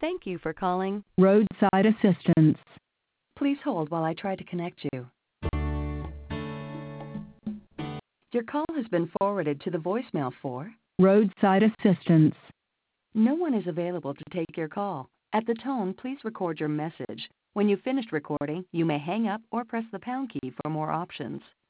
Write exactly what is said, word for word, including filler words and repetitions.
Thank you for calling. Roadside assistance. Please hold while I try to connect you. Your call has been forwarded to the voicemail for Roadside assistance. no one is available to take your call. At the tone, please record your message. When you've finished recording, you may hang up or press the pound key for more options.